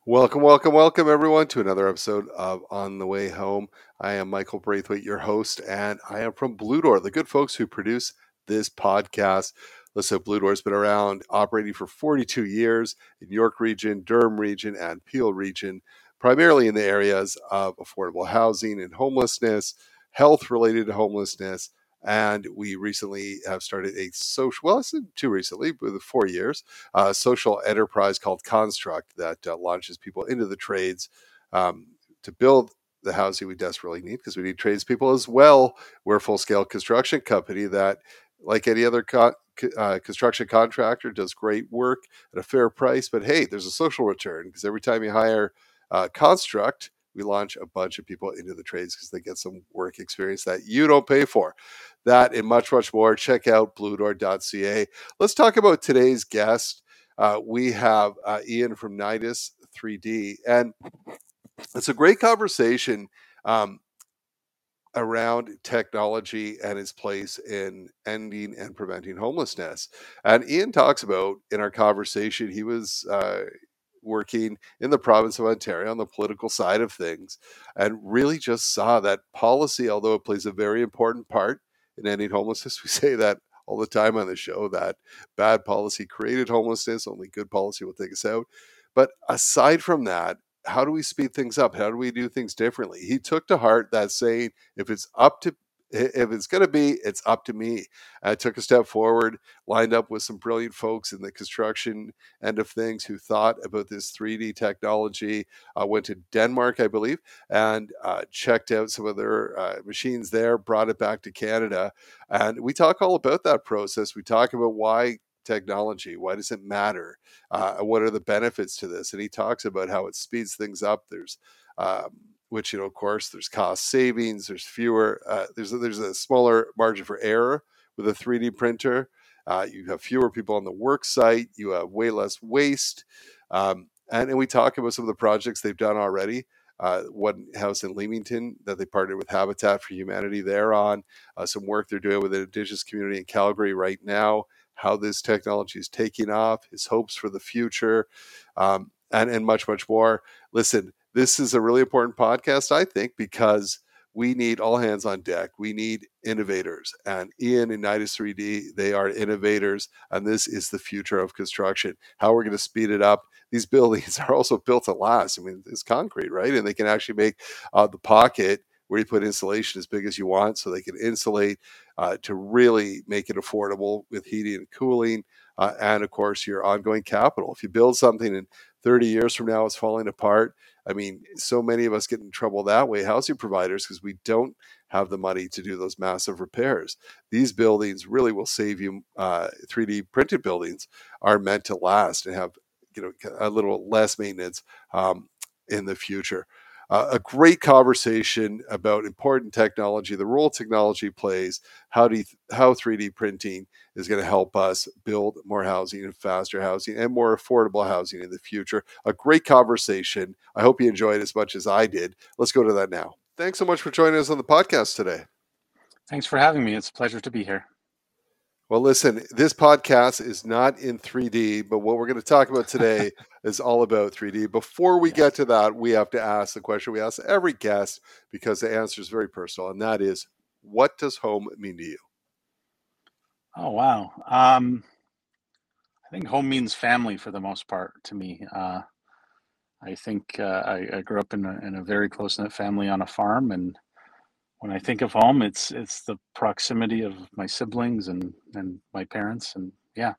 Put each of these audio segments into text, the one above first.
Welcome, welcome, welcome, everyone, to another episode of On the Way Home. I am Michael Braithwaite, your host, and I am from Blue Door, the good folks who produce this podcast. Listen, Blue Door's been around, operating for 42 years in York Region, Durham Region, and Peel Region, primarily in the areas of affordable housing and homelessness, health related to homelessness. And we recently have started a social, well, it's too recently, with 4 years, social enterprise called Construct that launches people into the trades um, to build the housing we desperately need, because we need tradespeople as well. We're a full-scale construction company that, like any other construction contractor, does great work at a fair price. But hey, there's a social return, because every time you hire Construct, we launch a bunch of people into the trades because they get some work experience that you don't pay for. That and much, much more. Check out bluedoor.ca. Let's talk about today's guest. We have Ian from Nidus 3D, and it's a great conversation um, around technology and its place in ending and preventing homelessness. And Ian talks about, in our conversation, he was working in the province of Ontario on the political side of things, and really just saw that policy, although it plays a very important part in ending homelessness, we say that all the time on the show, that bad policy created homelessness, only good policy will take us out. But aside from that, how do we speed things up? How do we do things differently? He took to heart that saying, if it's going to be, it's up to me. I took a step forward, lined up with some brilliant folks in the construction end of things who thought about this 3D technology. Went to Denmark, I believe, and checked out some of their machines there, brought it back to Canada. And we talk all about that process. We talk about why technology, why does it matter? What are the benefits to this? And he talks about how it speeds things up. There's which, of course, there's cost savings, there's fewer, there's a smaller margin for error with a 3D printer. You have fewer people on the work site, you have way less waste. And we talk about some of the projects they've done already. One house in Leamington that they partnered with Habitat for Humanity there on, some work they're doing with an Indigenous community in Calgary right now, how this technology is taking off, his hopes for the future, and much, much more. Listen, this is a really important podcast, I think, because we need all hands on deck. We need innovators. And Ian and Nidus 3D, they are innovators, and this is the future of construction. How we're going to speed it up. These buildings are also built to last. I mean, it's concrete, right? And they can actually make the pocket where you put insulation as big as you want, so they can insulate to really make it affordable with heating and cooling. And of course, your ongoing capital. If you build something and 30 years from now it's falling apart, I mean, so many of us get in trouble that way, housing providers, because we don't have the money to do those massive repairs. These buildings really will save you. 3D printed buildings are meant to last and have, a little less maintenance in the future. A great conversation about important technology, the role technology plays, how 3D printing is going to help us build more housing and faster housing and more affordable housing in the future. A great conversation. I hope you enjoyed as much as I did. Let's go to that now. Thanks so much for joining us on the podcast today. Thanks for having me. It's a pleasure to be here. Well, listen, this podcast is not in 3D, but what we're going to talk about today is all about 3D. Before we get to that, we have to ask the question we ask every guest, because the answer is very personal, and that is, what does home mean to you? Oh, wow. I think home means family for the most part to me. I think I grew up in a very close-knit family on a farm, and when I think of home, it's the proximity of my siblings and my parents, and yeah.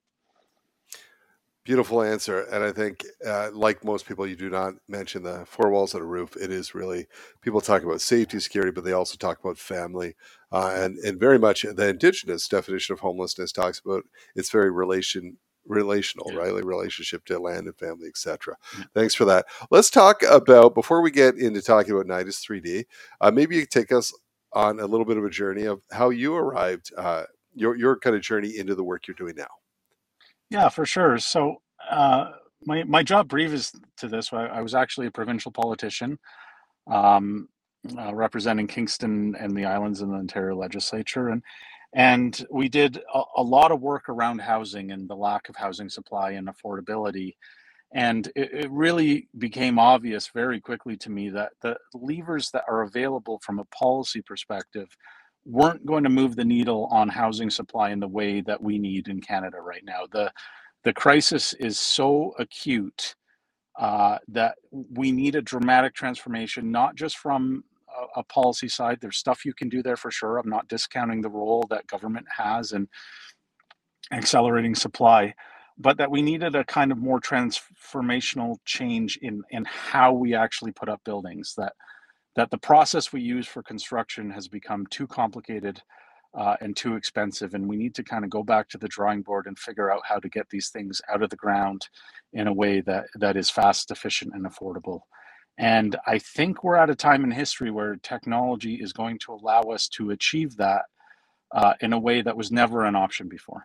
Beautiful answer. And I think, like most people, you do not mention the four walls and a roof. It is really, people talk about safety, security, but they also talk about family. And very much the Indigenous definition of homelessness talks about it's very relational, Yeah. right? Like relationship to land and family, etc. Yeah. Thanks for that. Let's talk about, before we get into talking about Nidus 3D, maybe you could take us on a little bit of a journey of how you arrived, your kind of journey into the work you're doing now. Yeah, for sure. So my job previous to this, I was actually a provincial politician, um, representing Kingston and the islands in the Ontario legislature, and we did a lot of work around housing and the lack of housing supply and affordability. And it really became obvious very quickly to me that the levers that are available from a policy perspective weren't going to move the needle on housing supply in the way that we need in Canada right now. The crisis is so acute that we need a dramatic transformation, not just from a policy side. There's stuff you can do there for sure. I'm not discounting the role that government has in accelerating supply, but that we needed a kind of more transformational change in how we actually put up buildings. That the process we use for construction has become too complicated and too expensive, and we need to kind of go back to the drawing board and figure out how to get these things out of the ground in a way that is fast, efficient, and affordable. And I think we're at a time in history where technology is going to allow us to achieve that in a way that was never an option before.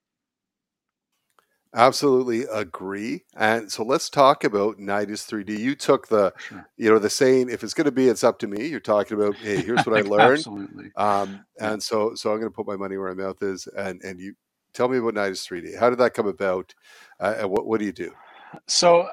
Absolutely agree. And so let's talk about Nidus 3D. You took Sure. the saying, if it's going to be, it's up to me. You're talking about, hey, here's what I learned. Absolutely. Yeah. And so I'm going to put my money where my mouth is. And you tell me about Nidus 3D. How did that come about? And what do you do? So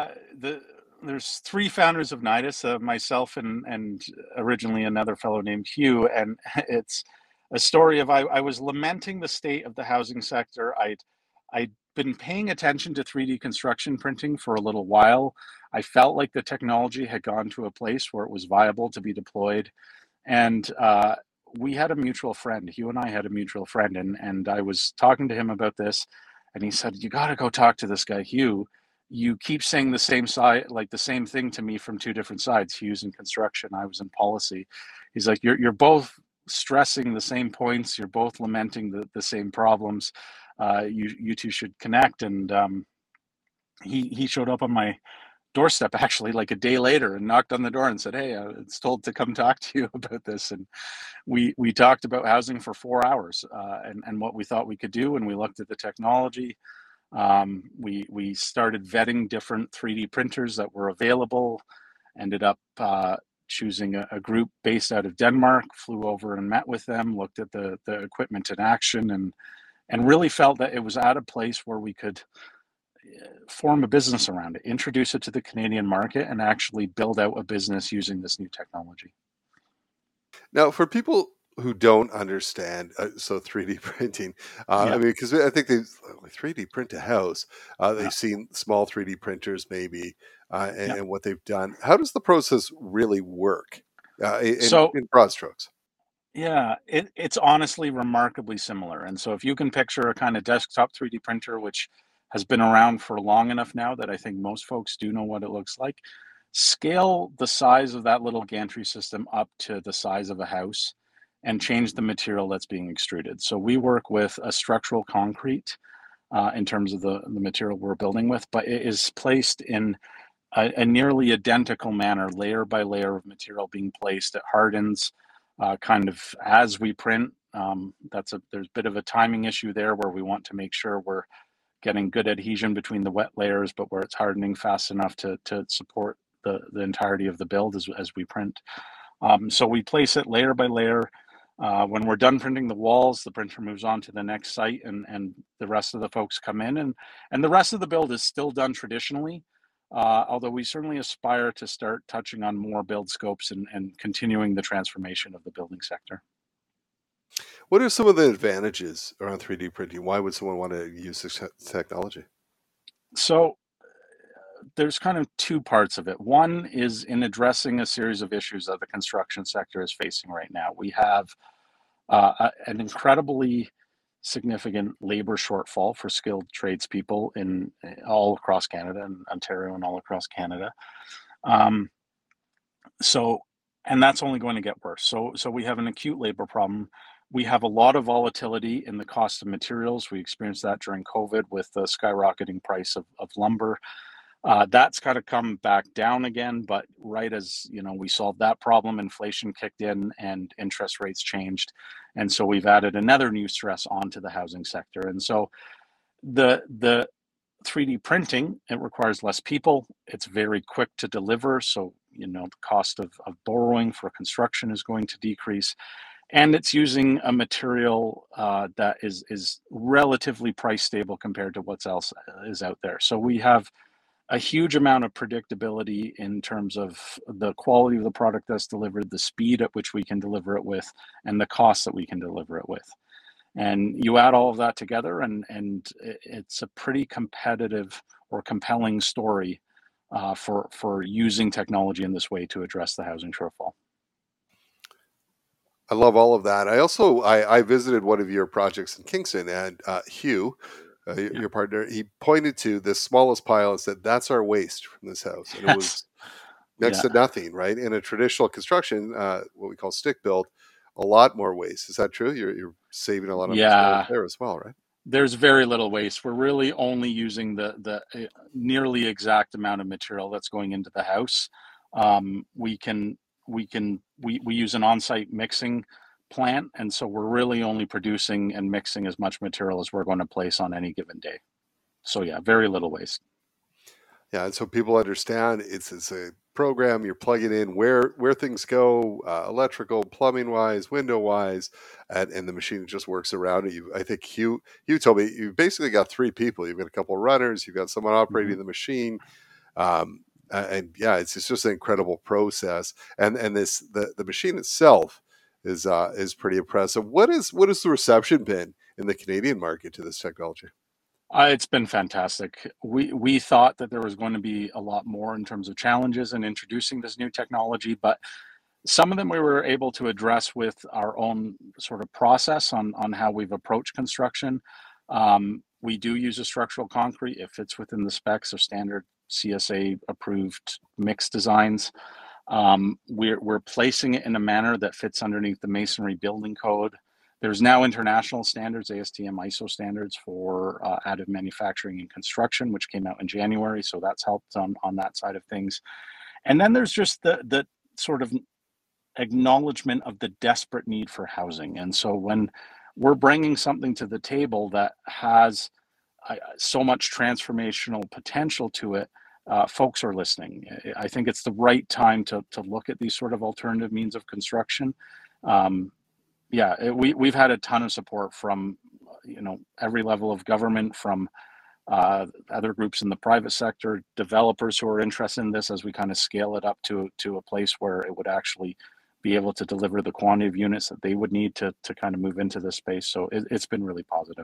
there's three founders of Nidus, myself and originally another fellow named Hugh, and it's a story of I was lamenting the state of the housing sector. I'd been paying attention to 3D construction printing for a little while. I felt like the technology had gone to a place where it was viable to be deployed, and we had a mutual friend. Hugh and I had a mutual friend, and I was talking to him about this, and he said, "You got to go talk to this guy, Hugh. You keep saying the same side, like the same thing to me from two different sides. Hugh's in construction, I was in policy." He's like, "You're both stressing the same points. You're both lamenting the same problems. You two should connect." And he showed up on my doorstep actually like a day later and knocked on the door and said, "Hey, I was told to come talk to you about this." And we talked about housing for 4 hours and what we thought we could do, and we looked at the technology. We started vetting different 3D printers that were available. Ended up choosing a group based out of Denmark. Flew over and met with them. Looked at the equipment in action, and really felt that it was at a place where we could form a business around it, introduce it to the Canadian market, and actually build out a business using this new technology. Now, for people who don't understand, so 3D printing, I Yeah, mean, because I think they 3D print a house. yeah, They've seen small 3D printers maybe, yeah. and what they've done. How does the process really work So in broad strokes? yeah, it's honestly remarkably similar. And so if you can picture a kind of desktop 3D printer, which has been around for long enough now that I think most folks do know what it looks like, scale the size of that little gantry system up to the size of a house and change the material that's being extruded. So we work with a structural concrete in terms of the material we're building with, but it is placed in a nearly identical manner, layer by layer of material being placed. It hardens kind of as we print. There's a bit of a timing issue there where we want to make sure we're getting good adhesion between the wet layers, but where it's hardening fast enough to support the entirety of the build as we print. So we place it layer by layer. When we're done printing the walls, the printer moves on to the next site, and the rest of the folks come in, and the rest of the build is still done traditionally. Although we certainly aspire to start touching on more build scopes and continuing the transformation of the building sector. What are some of the advantages around 3D printing? Why would someone want to use this technology? So there's kind of two parts of it. One is in addressing a series of issues that the construction sector is facing right now. We have an incredibly significant labor shortfall for skilled tradespeople in all across Canada and Ontario and all across Canada. Um, so, and that's only going to get worse. So we have an acute labor problem. We have a lot of volatility in the cost of materials. We experienced that during COVID with the skyrocketing price of lumber. That's kind of come back down again, but right as we solved that problem, inflation kicked in and interest rates changed, and so we've added another new stress onto the housing sector. And so the 3D printing, it requires less people. It's very quick to deliver, so the cost of borrowing for construction is going to decrease, and it's using a material that is relatively price stable compared to what else is out there. So we have a huge amount of predictability in terms of the quality of the product that's delivered, the speed at which we can deliver it with, and the cost that we can deliver it with. And you add all of that together, and it's a pretty competitive or compelling story for using technology in this way to address the housing shortfall. I love all of that. I visited one of your projects in Kingston, and Hugh, Yeah. your partner, he pointed to the smallest pile and said, "That's our waste from this house," and it Yes. was next Yeah. to nothing, right? In a traditional construction, what we call stick build, a lot more waste. Is that true? You're saving a lot of materials Yeah. there as well, right? There's very little waste. We're really only using the nearly exact amount of material that's going into the house. We can we use an on-site mixing plant, and so we're really only producing and mixing as much material as we're going to place on any given day. So yeah, very little waste. Yeah, and so people understand it's a program you're plugging in where things go, electrical, plumbing wise, window wise, and the machine just works around it. I think Hugh told me you basically got three people. You've got a couple of runners, you've got someone Hmm. operating the machine, and yeah, it's just an incredible process. And the machine itself is pretty impressive. What has the reception been in the Canadian market to this technology? It's been fantastic. We thought that there was going to be a lot more in terms of challenges in introducing this new technology, but some of them we were able to address with our own sort of process on how we've approached construction. We do use a structural concrete. It fits within the specs of standard CSA approved mix designs. We're placing it in a manner that fits underneath the masonry building code. There's now international standards, ASTM ISO standards for additive manufacturing and construction, which came out in January. So that's helped on that side of things. And then there's just the sort of acknowledgement of the desperate need for housing. And so when we're bringing something to the table that has so much transformational potential to it, folks are listening. I think it's the right time to look at these sort of alternative means of construction. Um, yeah, we've had a ton of support from every level of government, from other groups in the private sector, developers who are interested in this as we kind of scale it up to a place where it would actually be able to deliver the quantity of units that they would need to kind of move into this space. So it's been really positive.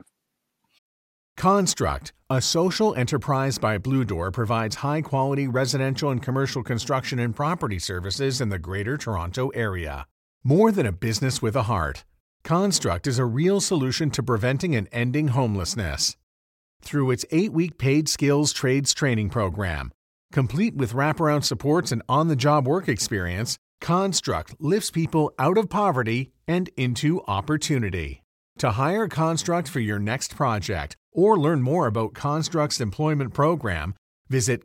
Construct, a social enterprise by Blue Door, provides high-quality residential and commercial construction and property services in the Greater Toronto Area. More than a business with a heart, Construct is a real solution to preventing and ending homelessness. Through its 8-week paid skills trades training program, complete with wraparound supports and on-the-job work experience, Construct lifts people out of poverty and into opportunity. To hire Construct for your next project or learn more about Construct's employment program, visit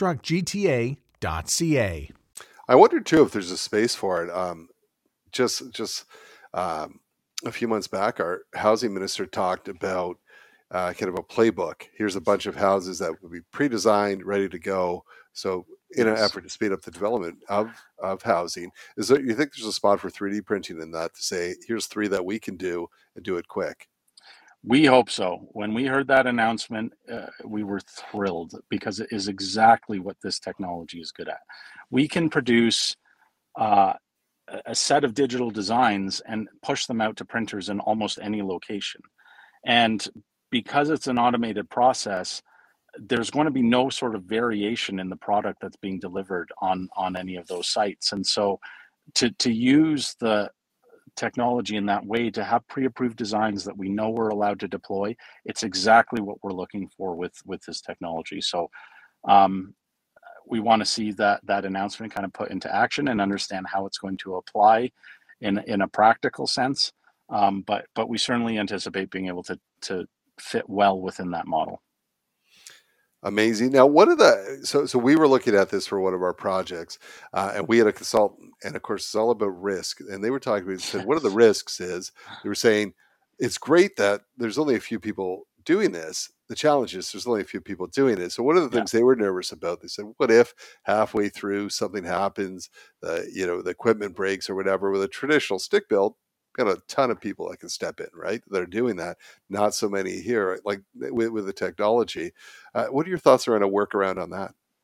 constructgta.ca. I wonder too if there's a space for it. Just um, a few months back, our housing minister talked about kind of a playbook. Here's a bunch of houses that would be pre-designed, ready to go. So, in an Yes. effort to speed up the development of housing, is there, you think there's a spot for 3D printing in that to say, here's three that we can do and do it quick? We hope so. When we heard that announcement, we were thrilled because it is exactly what this technology is good at. We can produce uh, a set of digital designs and push them out to printers in almost any location. And because it's an automated process, there's going to be no sort of variation in the product that's being delivered on any of those sites. And so to use the technology in that way, to have pre-approved designs that we know we're allowed to deploy, it's exactly what we're looking for with this technology. So um, we want to see that announcement kind of put into action and understand how it's going to apply in a practical sense. But we certainly anticipate being able to fit well within that model. Amazing. Now, what are the so we were looking at this for one of our projects, and we had a consultant, and of course, it's all about risk. And they were talking to me and said, one of the risks is they were saying it's great that there's only a few people doing this. The challenge is there's only a few people doing it. So one of the Yeah. things they were nervous about, they said, what if halfway through something happens, the equipment breaks or whatever with a traditional stick build? Got a ton of people that can step in, right? That are doing that. Not so many here, like with the technology. What are your thoughts around a workaround on that?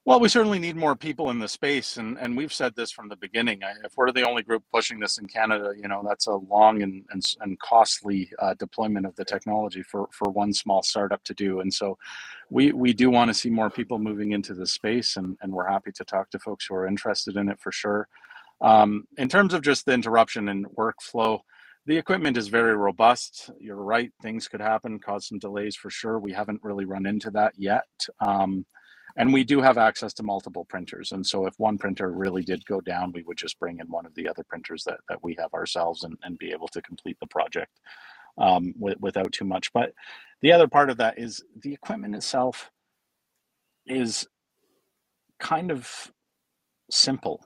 Well, we certainly need more people in the space, and we've said this from the beginning. If we're the only group pushing this in Canada, that's a long and costly deployment of the technology for one small startup to do. And so we do want to see more people moving into the space, and we're happy to talk to folks who are interested in it for sure. In terms of just the interruption and workflow, the equipment is very robust. You're right, things could happen, cause some delays for sure. We haven't really run into that yet. And we do have access to multiple printers. And so if one printer really did go down, we would just bring in one of the other printers that we have ourselves and be able to complete the project without too much. But the other part of that is the equipment itself is kind of simple.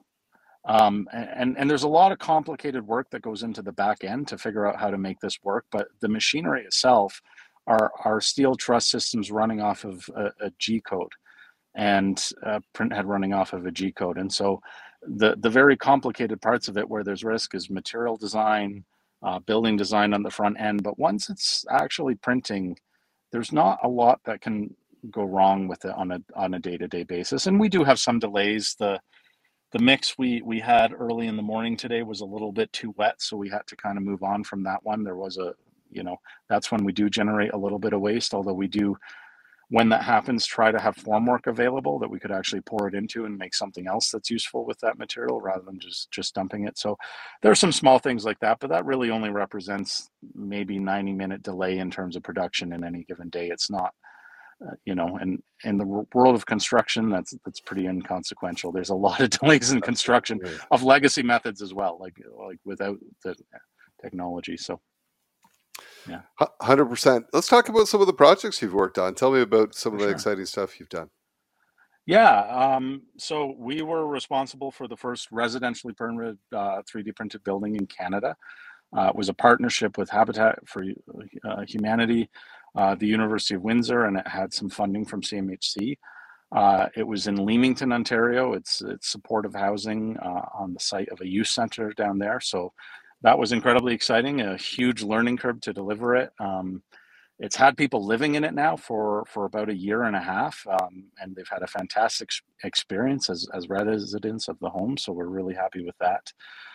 And there's a lot of complicated work that goes into the back end to figure out how to make this work. But the machinery itself are steel truss systems running off of a G code, and Printhead running off of a G code. And so the very complicated parts of it where there's risk is material design, building design on the front end. But once it's actually printing, there's not a lot that can go wrong with it on a day-to-day basis. And we do have some delays. The mix we had early in the morning today was a little bit too wet, so we had to kind of move on from that one. There was that's when we do generate a little bit of waste, although we do, when that happens, try to have formwork available that we could actually pour it into and make something else that's useful with that material rather than just dumping it. So there are some small things like that, but that really only represents maybe 90-minute delay in terms of production in any given day. It's not, and in the world of construction, that's pretty inconsequential. There's a lot of delays in construction of legacy methods as well, like without the technology. So. Yeah, 100%. Let's talk about some of the projects you've worked on. Tell me about some of the exciting stuff you've done. Yeah, so we were responsible for the first residentially permitted 3D printed building in Canada. It was a partnership with Habitat for Humanity, the University of Windsor, and it had some funding from CMHC. It was in Leamington, Ontario. It's supportive housing on the site of a youth center down there. So that was incredibly exciting, a huge learning curve to deliver it. It's had people living in it now for about a year and a half, and they've had a fantastic experience as residents of the home. So we're really happy with that.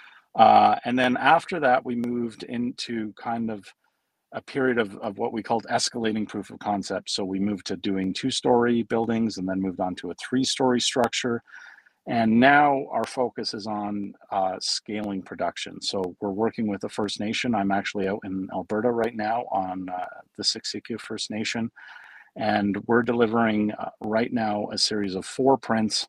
And then after that, we moved into kind of a period of what we called escalating proof of concept. So we moved to doing 2-story buildings and then moved on to a 3-story structure. And now our focus is on scaling production. So we're working with the First Nation. I'm actually out in Alberta right now on the Siksika First Nation. And we're delivering right now a series of 4 prints.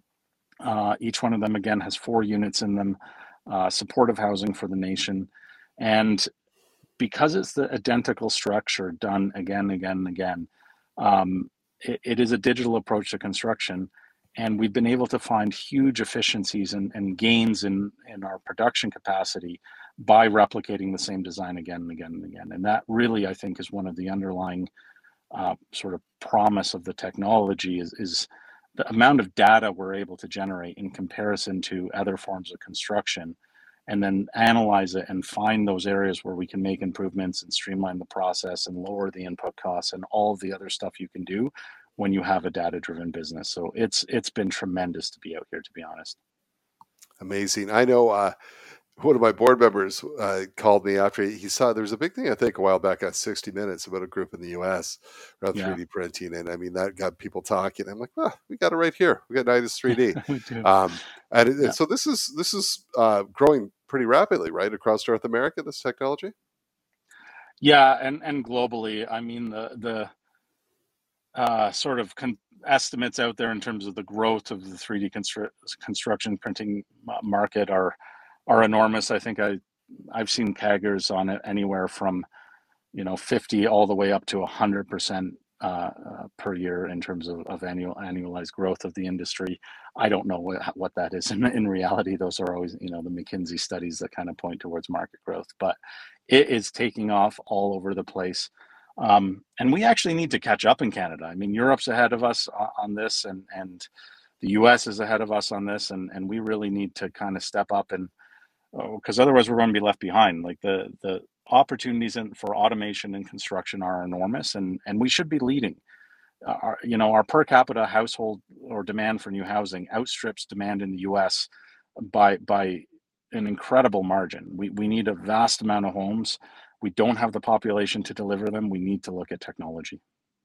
Each one of them, again, has 4 units in them, supportive housing for the nation. And because it's the identical structure done again, and again, it is a digital approach to construction. And we've been able to find huge efficiencies and gains in our production capacity by replicating the same design again and again and again. And that really, I think, is one of the underlying sort of promise of the technology is the amount of data we're able to generate in comparison to other forms of construction, and then analyze it and find those areas where we can make improvements and streamline the process and lower the input costs and all of the other stuff you can do when you have a data-driven business. So it's been tremendous to be out here, to be honest. Amazing. I know one of my board members called me after he saw there was a big thing, I think, a while back on 60 Minutes about a group in the US around 3D printing. And I mean, that got people talking. I'm like, we got it right here. We got Nidus 3D. We do. And so this is growing pretty rapidly, right? Across North America, this technology? Yeah, and globally. I mean, the sort of estimates out there in terms of the growth of the 3D construction printing market are enormous. I think I've seen CAGRs on it anywhere from 50 all the way up to 100% per year in terms of annualized growth of the industry. I don't know what that is in reality. Those are always the McKinsey studies that kind of point towards market growth, but it is taking off all over the place. And we actually need to catch up in Canada. I mean, Europe's ahead of us on this, and the US is ahead of us on this, and we really need to kind of step up, and because otherwise we're going to be left behind. Like the opportunities for automation and construction are enormous, and we should be leading. our per capita household or demand for new housing outstrips demand in the U.S. by an incredible margin. We need a vast amount of homes. We don't have the population to deliver them. We need to look at technology.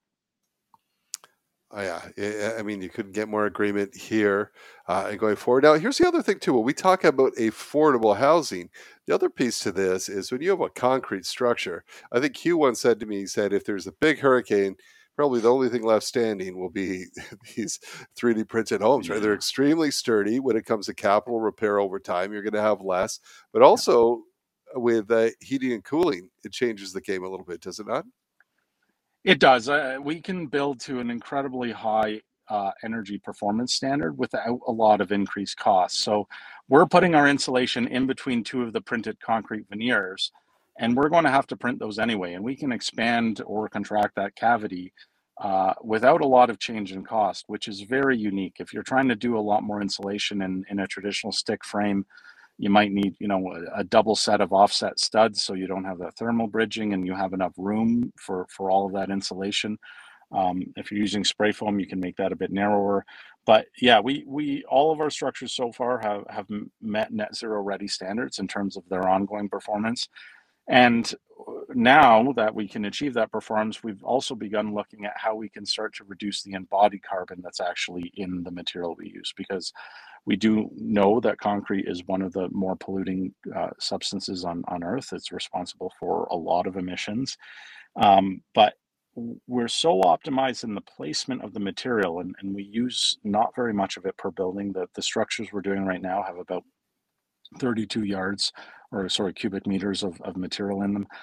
Oh, yeah, I mean, you couldn't get more agreement here and going forward. Now, here's the other thing, too. When we talk about affordable housing, the other piece to this is when you have a concrete structure. I think Hugh once said to me, he said, if there's a big hurricane, probably the only thing left standing will be these 3D printed homes, right? They're extremely sturdy when it comes to capital repair over time. You're going to have less, but also with heating and cooling, it changes the game a little bit, does it not? It does. We can build to an incredibly high energy performance standard without a lot of increased costs. So we're putting our insulation in between two of the printed concrete veneers, and we're going to have to print those anyway. And we can expand or contract that cavity without a lot of change in cost, which is very unique. If you're trying to do a lot more insulation in a traditional stick frame, you might need, a double set of offset studs so you don't have that thermal bridging and you have enough room for all of that insulation. If you're using spray foam, you can make that a bit narrower. But yeah, we all of our structures so far have met net zero ready standards in terms of their ongoing performance. And now that we can achieve that performance, we've also begun looking at how we can start to reduce the embodied carbon that's actually in the material we use, because we do know that concrete is one of the more polluting substances on Earth. It's responsible for a lot of emissions. But we're so optimized in the placement of the material, and we use not very much of it per building. The structures we're doing right now have about 32 yards, or sorry, cubic meters of material in them.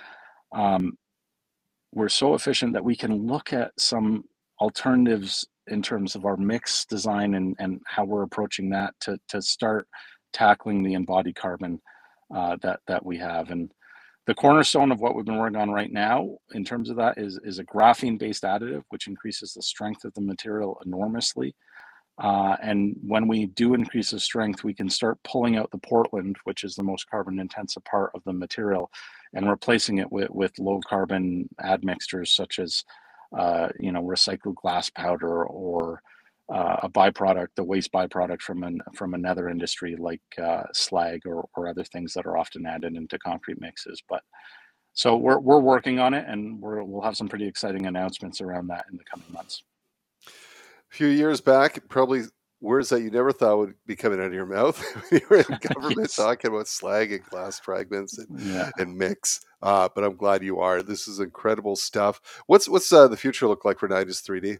We're so efficient that we can look at some alternatives in terms of our mix design and how we're approaching that to start tackling the embodied carbon that we have. And the cornerstone of what we've been working on right now in terms of that is a graphene-based additive, which increases the strength of the material enormously. And when we do increase the strength, we can start pulling out the Portland, which is the most carbon intensive part of the material, and replacing it with low carbon admixtures such as, recycled glass powder or a byproduct, the waste byproduct from another industry like slag or other things that are often added into concrete mixes. But so we're working on it, and we'll have some pretty exciting announcements around that in the coming months. A few years back, probably words that you never thought would be coming out of your mouth when you were in government Yes. talking about slag and glass fragments and mix. But I'm glad you are. This is incredible stuff. What's the future look like for Nidus 3D?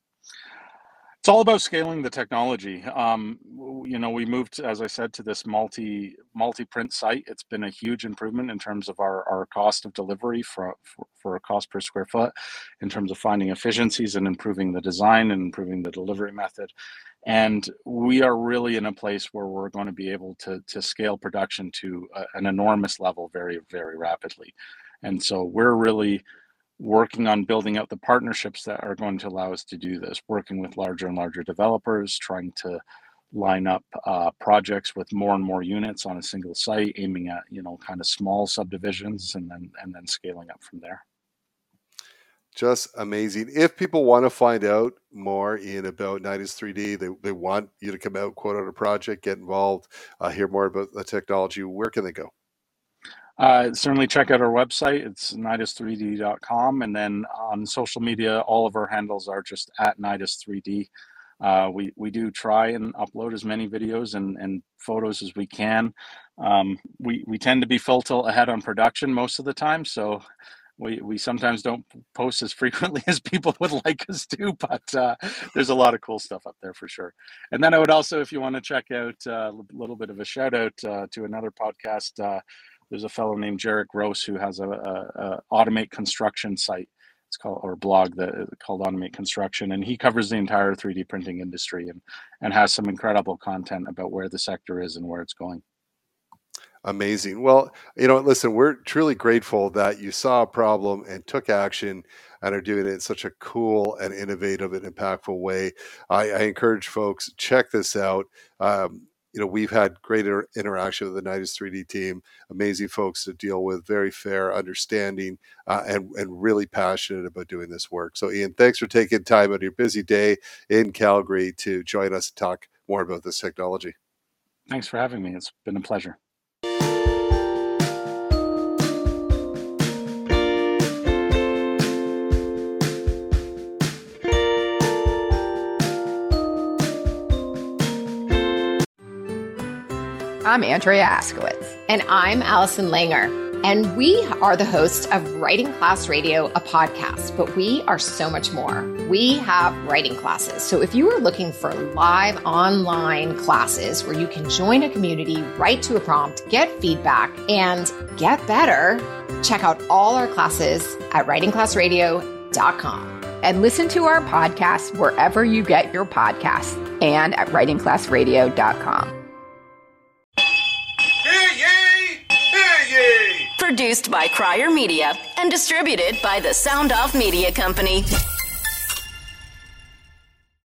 It's all about scaling the technology. We moved, as I said, to this multi-print site. It's been a huge improvement in terms of our cost of delivery for a cost per square foot, in terms of finding efficiencies and improving the design and improving the delivery method. And we are really in a place where we're going to be able to scale production to an enormous level very, very rapidly. And so we're really working on building out the partnerships that are going to allow us to do this, working with larger and larger developers, trying to line up projects with more and more units on a single site, aiming at kind of small subdivisions, and then scaling up from there. Just amazing. If people want to find out more about Nidus 3D, they want you to come out, quote on a project, get involved, hear more about the technology, where can they go? Certainly check out our website. It's nidus3d.com. And then on social media, all of our handles are just at Nidus3D. We do try and upload as many videos and photos as we can. We tend to be full tilt ahead on production most of the time, so we sometimes don't post as frequently as people would like us to, but there's a lot of cool stuff up there for sure. And then I would also, if you want to check out a little bit of a shout out to another podcast, there's a fellow named Jarek Gross who has a Automate Construction site. It's called, or blog called Automate Construction, and he covers the entire 3D printing industry and has some incredible content about where the sector is and where it's going. Amazing. Well, listen, we're truly grateful that you saw a problem and took action and are doing it in such a cool and innovative and impactful way. I encourage folks, check this out. we've had great interaction with the Nidus 3D team, amazing folks to deal with, very fair, understanding, and really passionate about doing this work. So Ian, thanks for taking time out of your busy day in Calgary to join us and talk more about this technology. Thanks for having me. It's been a pleasure. I'm Andrea Askowitz. And I'm Allison Langer. And we are the hosts of Writing Class Radio, a podcast, but we are so much more. We have writing classes. So if you are looking for live online classes where you can join a community, write to a prompt, get feedback, and get better, check out all our classes at writingclassradio.com. And listen to our podcast wherever you get your podcasts and at writingclassradio.com. Produced by Crier Media and distributed by the Sound Off Media Company.